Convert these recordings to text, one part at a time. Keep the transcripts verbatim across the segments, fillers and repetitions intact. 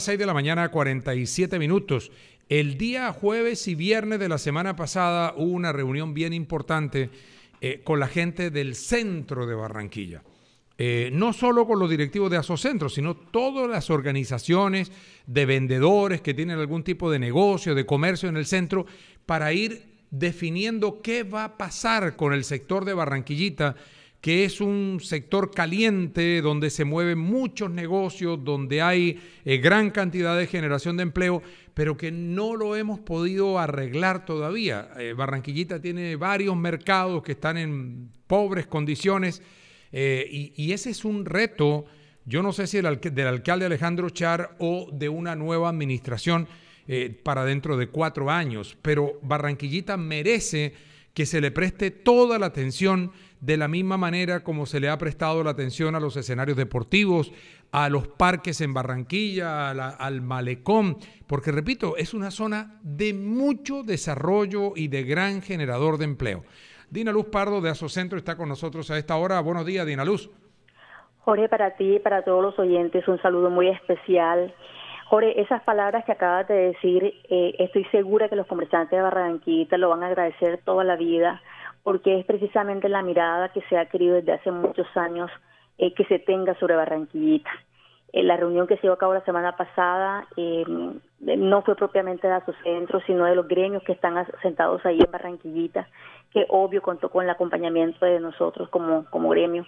seis de la mañana, cuarenta y siete minutos. El día jueves y viernes de la semana pasada hubo una reunión bien importante eh, con la gente del centro de Barranquilla. Eh, no solo con los directivos de Asocentro, sino todas las organizaciones de vendedores que tienen algún tipo de negocio, de comercio en el centro, para ir definiendo qué va a pasar con el sector de Barranquillita, que es un sector caliente, donde se mueven muchos negocios, donde hay eh, gran cantidad de generación de empleo, pero que no lo hemos podido arreglar todavía. Eh, Barranquillita tiene varios mercados que están en pobres condiciones, eh, y, y ese es un reto, yo no sé si el alc- del alcalde Alejandro Char o de una nueva administración eh, para dentro de cuatro años, pero Barranquillita merece que se le preste toda la atención de la misma manera como se le ha prestado la atención a los escenarios deportivos, a los parques en Barranquilla, a la, al malecón, porque repito, es una zona de mucho desarrollo y de gran generador de empleo. Dina Luz Pardo de Asocentro está con nosotros a esta hora. Buenos días, Dina Luz. Jorge, para ti y para todos los oyentes, un saludo muy especial. Jorge, esas palabras que acabas de decir, eh, estoy segura que los comerciantes de Barranquillita lo van a agradecer toda la vida, porque es precisamente la mirada que se ha querido desde hace muchos años eh, que se tenga sobre Barranquillita. Eh, la reunión que se llevó a cabo la semana pasada eh, no fue propiamente de Asocentro, sino de los gremios que están sentados ahí en Barranquillita, que obvio contó con el acompañamiento de nosotros como, como gremio.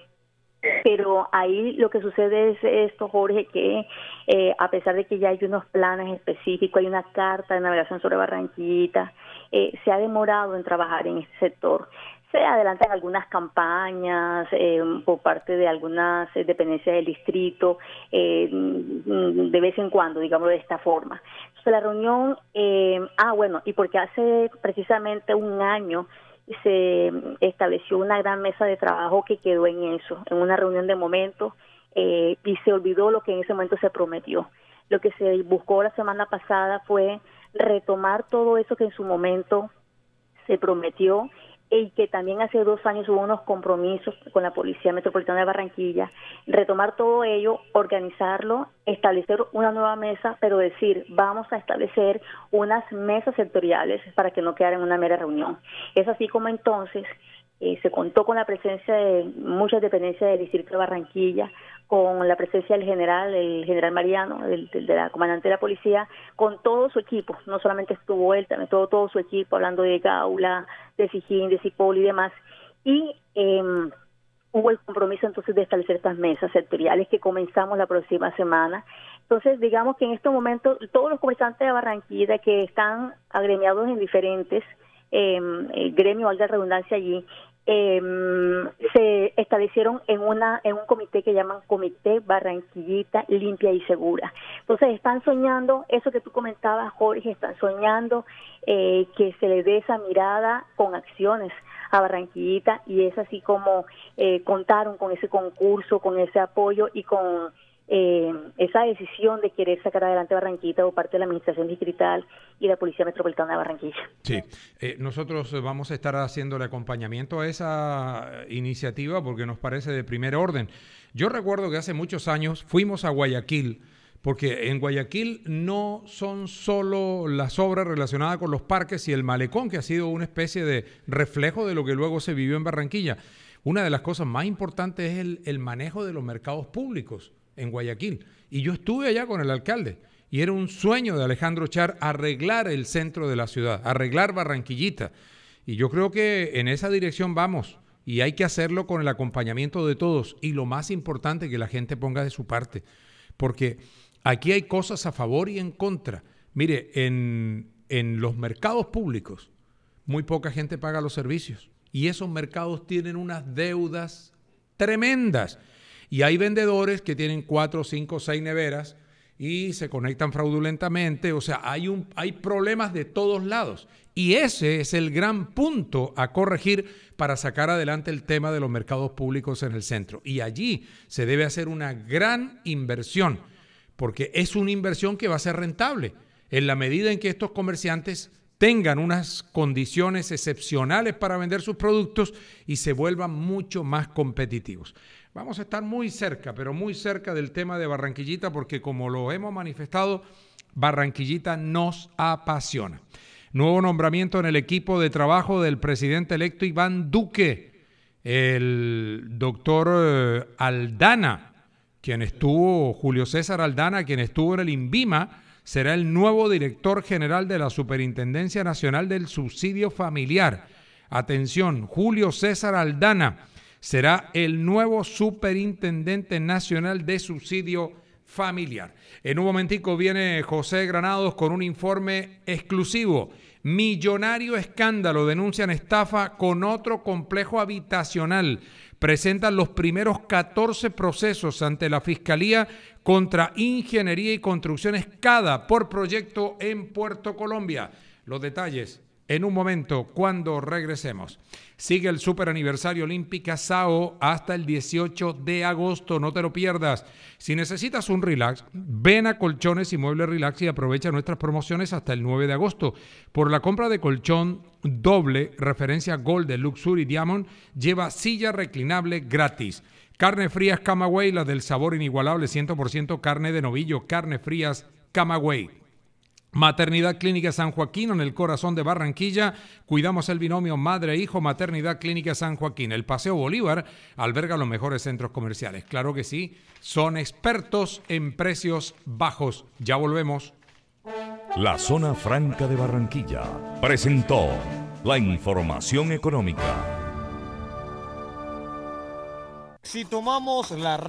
Pero ahí lo que sucede es esto, Jorge, que eh, a pesar de que ya hay unos planes específicos, hay una carta de navegación sobre Barranquillita, eh, se ha demorado en trabajar en este sector. Se adelantan algunas campañas eh, por parte de algunas eh, dependencias del distrito, eh, de vez en cuando, digamos de esta forma. Entonces la reunión, eh, ah bueno, y porque hace precisamente un año se estableció una gran mesa de trabajo que quedó en eso, en una reunión de momento, eh, y se olvidó lo que en ese momento se prometió. Lo que se buscó la semana pasada fue retomar todo eso que en su momento se prometió, y que también hace dos años hubo unos compromisos con la Policía Metropolitana de Barranquilla, retomar todo ello, organizarlo, establecer una nueva mesa, pero decir, vamos a establecer unas mesas sectoriales para que no quedara en una mera reunión. Es así como entonces eh, se contó con la presencia de muchas dependencias del distrito de Barranquilla, con la presencia del general, el general Mariano, el, el de la comandante de la policía, con todo su equipo. No solamente estuvo él, también todo, todo su equipo, hablando de Gaula, de Sijín, de Cipol y demás. Y eh, hubo el compromiso entonces de establecer estas mesas sectoriales que comenzamos la próxima semana. Entonces, digamos que en estos momentos todos los comerciantes de Barranquilla que están agremiados en diferentes eh, gremios, valga la redundancia allí, Eh, se establecieron en una en un comité que llaman Comité Barranquillita Limpia y Segura. Entonces están soñando eso que tú comentabas, Jorge, están soñando eh, que se le dé esa mirada con acciones a Barranquillita, y es así como eh, contaron con ese concurso, con ese apoyo y con eh, esa decisión de querer sacar adelante Barranquillita por parte de la Administración Distrital y la Policía Metropolitana de Barranquilla. Sí, eh, nosotros vamos a estar haciéndole acompañamiento a esa iniciativa porque nos parece de primer orden. Yo recuerdo que hace muchos años fuimos a Guayaquil, porque en Guayaquil no son solo las obras relacionadas con los parques y el malecón, que ha sido una especie de reflejo de lo que luego se vivió en Barranquilla. Una de las cosas más importantes es el, el manejo de los mercados públicos en Guayaquil. Y yo estuve allá con el alcalde. Y era un sueño de Alejandro Char arreglar el centro de la ciudad, arreglar Barranquillita. Y yo creo que en esa dirección vamos. Y hay que hacerlo con el acompañamiento de todos. Y lo más importante, que la gente ponga de su parte. Porque aquí hay cosas a favor y en contra. Mire, en, en los mercados públicos, muy poca gente paga los servicios. Y esos mercados tienen unas deudas tremendas. Y hay vendedores que tienen cuatro, cinco, seis neveras y se conectan fraudulentamente. O sea, hay, un, hay problemas de todos lados. Y ese es el gran punto a corregir para sacar adelante el tema de los mercados públicos en el centro. Y allí se debe hacer una gran inversión, porque es una inversión que va a ser rentable en la medida en que estos comerciantes tengan unas condiciones excepcionales para vender sus productos y se vuelvan mucho más competitivos. vamos a estar muy cerca, pero muy cerca del tema de Barranquillita, porque como lo hemos manifestado, Barranquillita nos apasiona. Nuevo nombramiento en el equipo de trabajo del presidente electo Iván Duque. El doctor eh, Aldana, quien estuvo, Julio César Aldana, quien estuvo en el INVIMA, será el nuevo director general de la Superintendencia Nacional del Subsidio Familiar. Atención, Julio César Aldana será el nuevo Superintendente Nacional de Subsidio Familiar. En un momentico viene José Granados con un informe exclusivo. Millonario escándalo, denuncian estafa con otro complejo habitacional. Presentan los primeros catorce procesos ante la Fiscalía contra Ingeniería y Construcciones CADA por proyecto en Puerto Colombia. Los detalles en un momento cuando regresemos. Sigue el super aniversario Olímpica S A O hasta el dieciocho de agosto, no te lo pierdas. Si necesitas un relax, ven a Colchones y Muebles Relax y aprovecha nuestras promociones hasta el nueve de agosto. Por la compra de colchón doble, referencia Gold de Luxury Diamond, lleva silla reclinable gratis. Carne frías Camagüey, la del sabor inigualable, cien por ciento carne de novillo, carne frías Camagüey. Maternidad Clínica San Joaquín, en el corazón de Barranquilla. Cuidamos el binomio madre-hijo. Maternidad Clínica San Joaquín. El Paseo Bolívar alberga los mejores centros comerciales. Claro que sí, son expertos en precios bajos. Ya volvemos. La Zona Franca de Barranquilla presentó la información económica. Si tomamos la